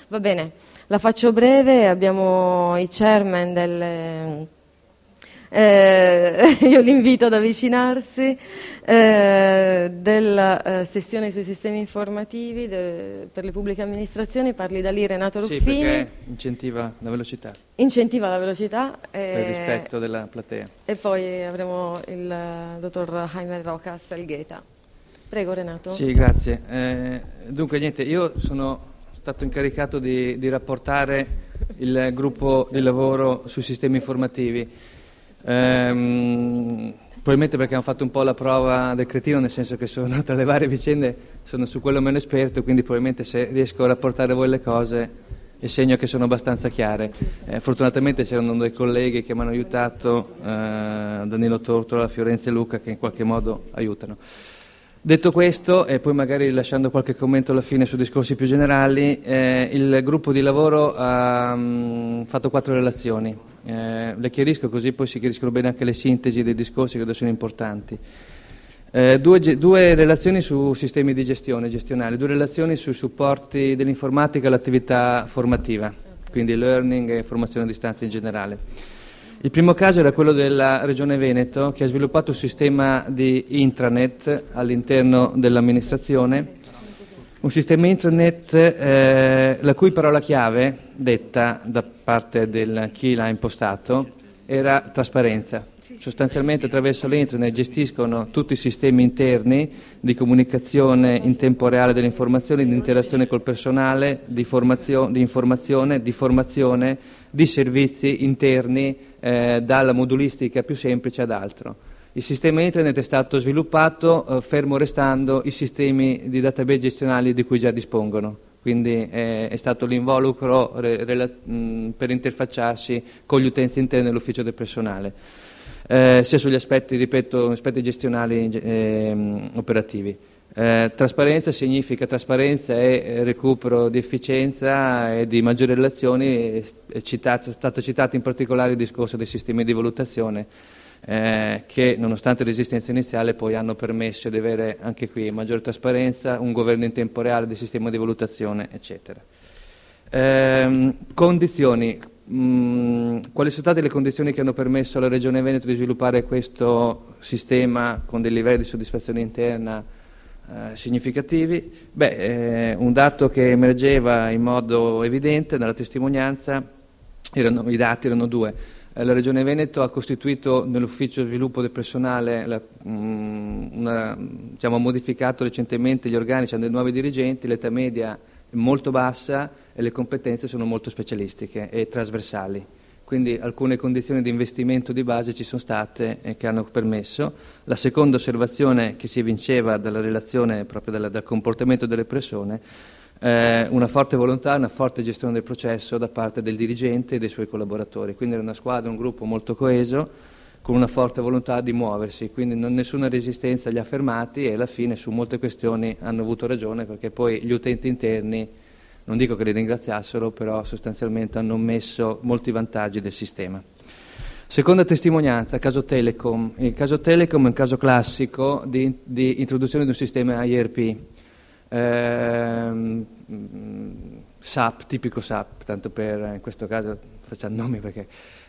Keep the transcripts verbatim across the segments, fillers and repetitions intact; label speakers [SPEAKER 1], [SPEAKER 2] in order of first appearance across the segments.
[SPEAKER 1] Va bene, la faccio breve, abbiamo i chairman del... Eh, io li invito ad avvicinarsi eh, della eh, sessione sui sistemi informativi de, per le pubbliche amministrazioni. Parli da lì Renato Ruffini.
[SPEAKER 2] Sì, perché incentiva la velocità.
[SPEAKER 1] Incentiva la velocità. Eh,
[SPEAKER 2] per rispetto della platea.
[SPEAKER 1] E poi avremo il dottor Jaime Roca Salgheta. Prego Renato.
[SPEAKER 2] Sì, grazie. Eh, dunque niente, io sono stato incaricato di, di rapportare il gruppo di lavoro sui sistemi informativi. Ehm, probabilmente perché hanno fatto un po' la prova del cretino, nel senso che sono tra le varie vicende, sono su quello meno esperto, quindi probabilmente se riesco a rapportare a voi le cose è segno che sono abbastanza chiare. Eh, fortunatamente c'erano dei colleghi che mi hanno aiutato, eh, Danilo Tortola, Fiorenzo e Luca, che in qualche modo aiutano. Detto questo, e poi magari lasciando qualche commento alla fine su discorsi più generali, eh, il gruppo di lavoro ha um, fatto quattro relazioni. Eh, le chiarisco così poi si chiariscono bene anche le sintesi dei discorsi che credo sono importanti. Eh, due, due relazioni su sistemi di gestione gestionali, due relazioni sui supporti dell'informatica all'attività formativa, quindi learning e formazione a distanza in generale. Il primo caso era quello della Regione Veneto, che ha sviluppato un sistema di intranet all'interno dell'amministrazione, un sistema intranet eh, la cui parola chiave, detta da parte di chi l'ha impostato, era trasparenza. Sostanzialmente attraverso l'intranet gestiscono tutti i sistemi interni di comunicazione in tempo reale delle informazioni, di interazione col personale, di, formazio- di informazione, di formazione, di servizi interni eh, dalla modulistica più semplice ad altro. Il sistema internet è stato sviluppato eh, fermo restando i sistemi di database gestionali di cui già dispongono, quindi eh, è stato l'involucro re, re, mh, per interfacciarsi con gli utenti interni dell'ufficio del personale, eh, sia sugli aspetti, ripeto, aspetti gestionali eh, operativi. Eh, trasparenza significa trasparenza e recupero di efficienza e di maggiori relazioni, è, citato, è stato citato in particolare il discorso dei sistemi di valutazione eh, che nonostante l'esistenza iniziale poi hanno permesso di avere anche qui maggiore trasparenza, un governo in tempo reale del sistema di valutazione, eccetera. Eh, condizioni. Mm, quali sono state le condizioni che hanno permesso alla Regione Veneto di sviluppare questo sistema con dei livelli di soddisfazione interna Eh, significativi? Beh, eh, un dato che emergeva in modo evidente nella testimonianza, erano, i dati erano due. Eh, la Regione Veneto ha costituito nell'ufficio sviluppo del personale, la, mh, una, diciamo, ha modificato recentemente gli organici, hanno dei nuovi dirigenti, l'età media è molto bassa e le competenze sono molto specialistiche e trasversali. Quindi alcune condizioni di investimento di base ci sono state e che hanno permesso. La seconda osservazione che si evinceva dalla relazione proprio dal, dal comportamento delle persone, eh, una forte volontà, una forte gestione del processo da parte del dirigente e dei suoi collaboratori. Quindi era una squadra, un gruppo molto coeso, con una forte volontà di muoversi, quindi non, nessuna resistenza agli affermati e alla fine su molte questioni hanno avuto ragione perché poi gli utenti interni, non dico che li ringraziassero, però sostanzialmente hanno messo molti vantaggi del sistema. Seconda testimonianza, caso Telecom. Il caso Telecom è un caso classico di, di introduzione di un sistema I R P, ehm, S A P, tipico S A P, tanto per, in questo caso facciamo nomi perché...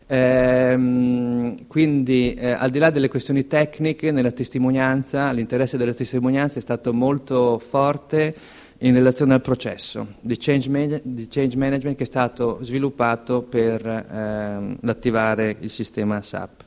[SPEAKER 2] Ehm, quindi eh, al di là delle questioni tecniche, nella testimonianza, l'interesse della testimonianza è stato molto forte in relazione al processo di change, man- di change management che è stato sviluppato per ehm, attivare il sistema S A P.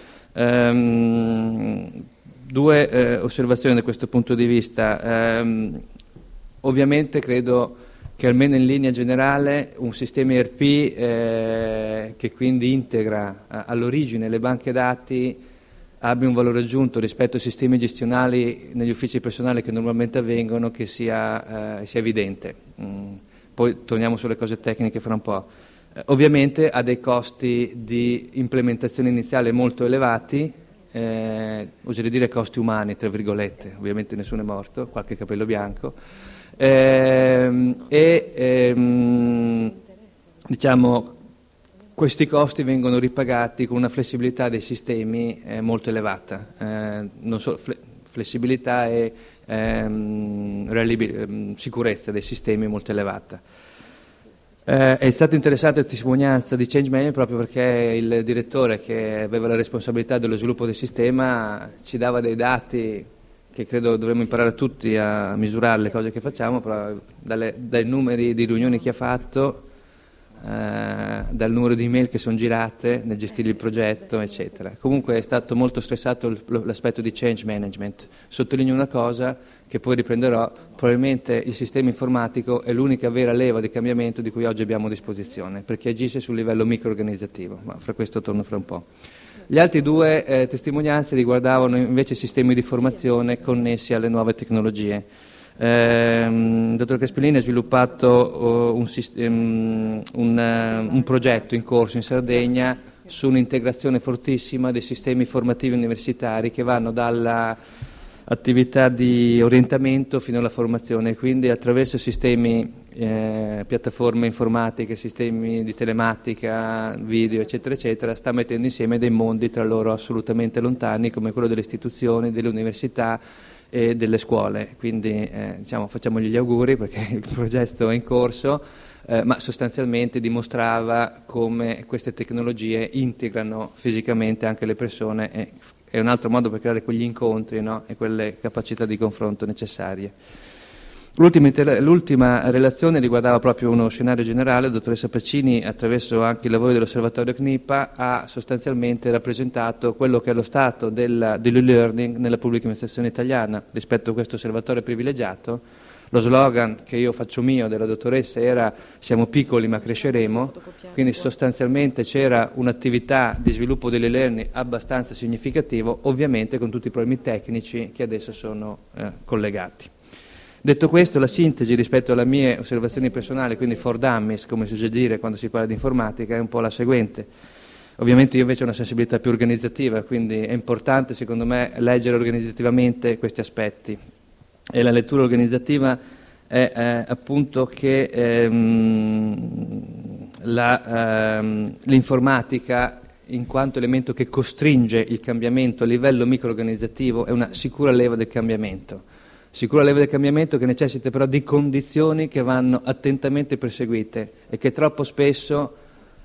[SPEAKER 2] Ehm, due eh, osservazioni da questo punto di vista. Ehm, ovviamente credo che almeno in linea generale un sistema I R P eh, che quindi integra eh, all'origine le banche dati abbia un valore aggiunto rispetto ai sistemi gestionali negli uffici personali che normalmente avvengono, che sia, eh, sia evidente. Mm. Poi torniamo sulle cose tecniche fra un po'. Eh, ovviamente ha dei costi di implementazione iniziale molto elevati, eh, oserei dire costi umani, tra virgolette, ovviamente nessuno è morto, qualche capello bianco, eh, e ehm, diciamo questi costi vengono ripagati con una flessibilità dei sistemi eh, molto elevata, eh, non solo fle- flessibilità e ehm, reliabil- ehm, sicurezza dei sistemi molto elevata. Eh, è stato interessante la testimonianza di Change Management proprio perché il direttore, che aveva la responsabilità dello sviluppo del sistema, ci dava dei dati che credo dovremmo imparare tutti a misurare le cose che facciamo, però dalle, dai numeri di riunioni che ha fatto, eh, dal numero di email che sono girate nel gestire il progetto, eccetera. Comunque è stato molto stressato l'aspetto di change management. Sottolineo una cosa che poi riprenderò: probabilmente il sistema informatico è l'unica vera leva di cambiamento di cui oggi abbiamo a disposizione, perché agisce sul livello microorganizzativo, ma fra questo torno fra un po'. Gli altri due eh, testimonianze riguardavano invece sistemi di formazione connessi alle nuove tecnologie. Eh, il dottor Caspellini ha sviluppato uh, un, um, un, uh, un progetto in corso in Sardegna su un'integrazione fortissima dei sistemi formativi universitari che vanno dalla attività di orientamento fino alla formazione, quindi attraverso sistemi, eh, piattaforme informatiche, sistemi di telematica, video, eccetera, eccetera, sta mettendo insieme dei mondi tra loro assolutamente lontani, come quello delle istituzioni, delle università e delle scuole. Quindi eh, diciamo, facciamogli gli auguri perché il progetto è in corso, eh, ma sostanzialmente dimostrava come queste tecnologie integrano fisicamente anche le persone e è un altro modo per creare quegli incontri, no? E quelle capacità di confronto necessarie. L'ultima, inter- l'ultima relazione riguardava proprio uno scenario generale. La dottoressa Pacini, attraverso anche i lavori dell'osservatorio C N I P A, ha sostanzialmente rappresentato quello che è lo stato del, dell'e-learning nella pubblica amministrazione italiana rispetto a questo osservatorio privilegiato. Lo slogan che io faccio mio della dottoressa era "siamo piccoli ma cresceremo", quindi sostanzialmente c'era un'attività di sviluppo dell'e-learning abbastanza significativo, ovviamente con tutti i problemi tecnici che adesso sono eh, collegati. Detto questo, la sintesi rispetto alle mie osservazioni personali, quindi for dummies, come si usa dire quando si parla di informatica, è un po' la seguente. Ovviamente io invece ho una sensibilità più organizzativa, quindi è importante secondo me leggere organizzativamente questi aspetti. E la lettura organizzativa è eh, appunto che ehm, la, ehm, l'informatica, in quanto elemento che costringe il cambiamento a livello microorganizzativo, è una sicura leva del cambiamento. Sicura leva del cambiamento che necessita però di condizioni che vanno attentamente perseguite e che troppo spesso,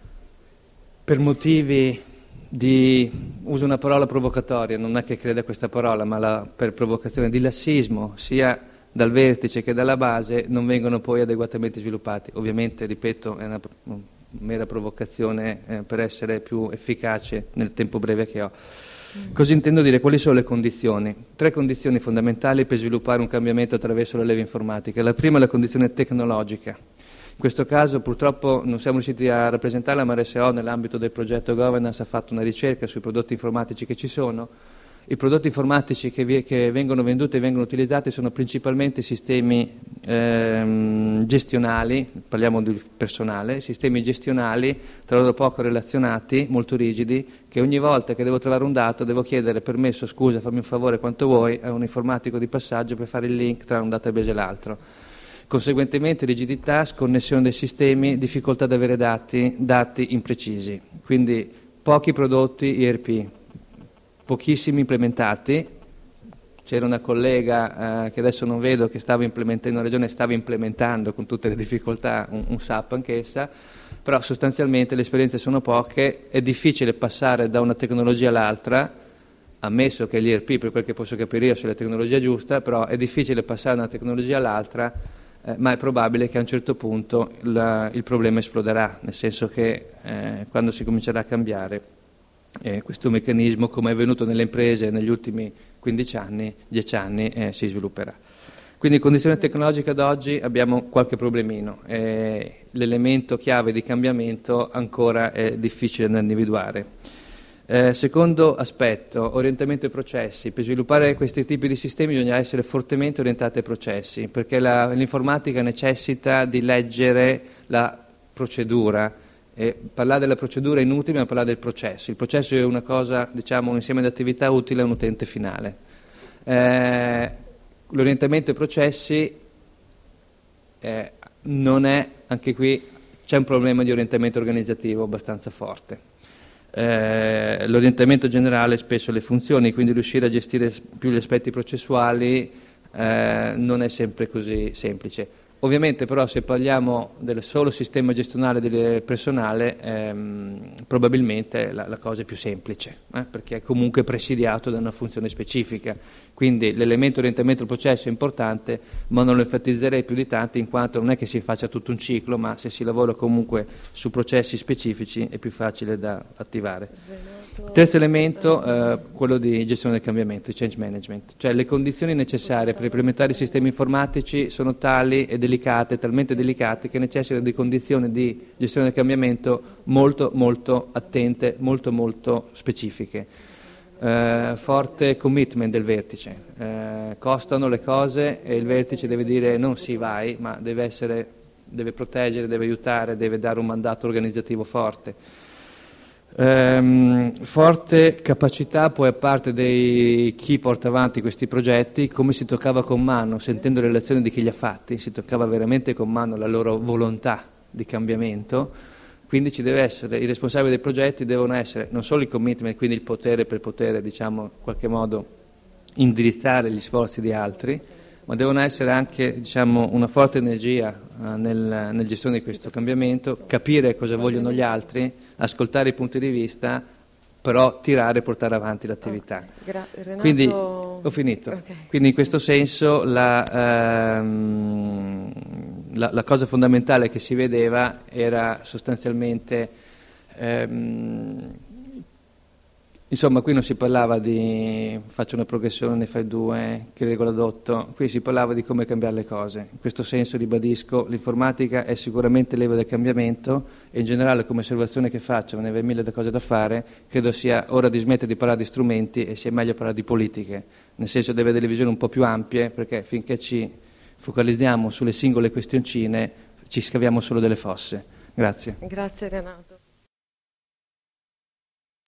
[SPEAKER 2] per motivi di, uso una parola provocatoria, non è che creda questa parola, ma la, per provocazione di lassismo, sia dal vertice che dalla base, non vengono poi adeguatamente sviluppati. Ovviamente, ripeto, è una mera provocazione eh, per essere più efficace nel tempo breve che ho. Cosa intendo dire? Quali sono le condizioni? Tre condizioni fondamentali per sviluppare un cambiamento attraverso la leva informatica. La prima è la condizione tecnologica. In questo caso purtroppo non siamo riusciti a rappresentarla, ma R S O nell'ambito del progetto Governance ha fatto una ricerca sui prodotti informatici che ci sono. I prodotti informatici che, vi, che vengono venduti e vengono utilizzati sono principalmente sistemi ehm, gestionali, parliamo del personale, sistemi gestionali tra loro poco relazionati, molto rigidi, che ogni volta che devo trovare un dato devo chiedere permesso, scusa, fammi un favore, quanto vuoi, a un informatico di passaggio per fare il link tra un database e l'altro. Conseguentemente rigidità, sconnessione dei sistemi, difficoltà ad avere dati, dati imprecisi. Quindi pochi prodotti I R P, pochissimi implementati. C'era una collega eh, che adesso non vedo che stava implementando, una regione stava implementando con tutte le difficoltà un, un S A P anch'essa, però sostanzialmente le esperienze sono poche, è difficile passare da una tecnologia all'altra, ammesso che l'I R P, per quel che posso capire io, sia la tecnologia giusta, però è difficile passare da una tecnologia all'altra, eh, ma è probabile che a un certo punto la, il problema esploderà, nel senso che eh, quando si comincerà a cambiare Eh, questo meccanismo, come è avvenuto nelle imprese negli ultimi quindici anni, dieci anni, eh, si svilupperà. Quindi in condizione tecnologica ad oggi abbiamo qualche problemino, eh, l'elemento chiave di cambiamento ancora è difficile da individuare. Eh, secondo aspetto, orientamento ai processi. Per sviluppare questi tipi di sistemi bisogna essere fortemente orientati ai processi, perché la, l'informatica necessita di leggere la procedura. E parlare della procedura è inutile, ma parlare del processo. Il processo è una cosa, diciamo, un insieme di attività utile a un utente finale. Eh, l'orientamento ai processi eh, non è, anche qui c'è un problema di orientamento organizzativo abbastanza forte. Eh, l'orientamento generale spesso le funzioni, quindi riuscire a gestire più gli aspetti processuali eh, non è sempre così semplice. Ovviamente però se parliamo del solo sistema gestionale del personale ehm, probabilmente la, la cosa è più semplice, eh, perché è comunque presidiato da una funzione specifica, quindi l'elemento orientamento del processo è importante, ma non lo enfatizzerei più di tanto in quanto non è che si faccia tutto un ciclo, ma se si lavora comunque su processi specifici è più facile da attivare. Terzo elemento, eh, quello di gestione del cambiamento, change management, cioè le condizioni necessarie per implementare i sistemi informatici sono tali e delicate, talmente delicate che necessitano di condizioni di gestione del cambiamento molto molto attente, molto molto specifiche. Eh, forte commitment del vertice, eh, costano le cose e il vertice deve dire non sì vai, ma deve essere, deve proteggere, deve aiutare, deve dare un mandato organizzativo forte. Um, forte capacità poi a parte dei chi porta avanti questi progetti, come si toccava con mano, sentendo le relazioni di chi li ha fatti, si toccava veramente con mano la loro volontà di cambiamento, quindi ci deve essere, i responsabili dei progetti devono essere non solo il commitment, quindi il potere per poter diciamo in qualche modo indirizzare gli sforzi di altri, ma devono essere anche diciamo, una forte energia uh, nel, nel gestione di questo cambiamento, capire cosa vogliono gli altri, ascoltare i punti di vista, però tirare e portare avanti l'attività.
[SPEAKER 1] Okay. Renato...
[SPEAKER 2] Quindi, ho finito. Okay. Quindi in questo senso la, ehm, la, la cosa fondamentale che si vedeva era sostanzialmente... Ehm, Insomma, qui non si parlava di faccio una progressione, ne fai due, che regola d'otto, qui si parlava di come cambiare le cose. In questo senso ribadisco, l'informatica è sicuramente leva del cambiamento e in generale come osservazione che faccio, ne aveva mille cose da fare, credo sia ora di smettere di parlare di strumenti e sia meglio parlare di politiche, nel senso deve avere delle visioni un po' più ampie, perché finché ci focalizziamo sulle singole questioncine ci scaviamo solo delle fosse. Grazie.
[SPEAKER 1] Grazie Renato.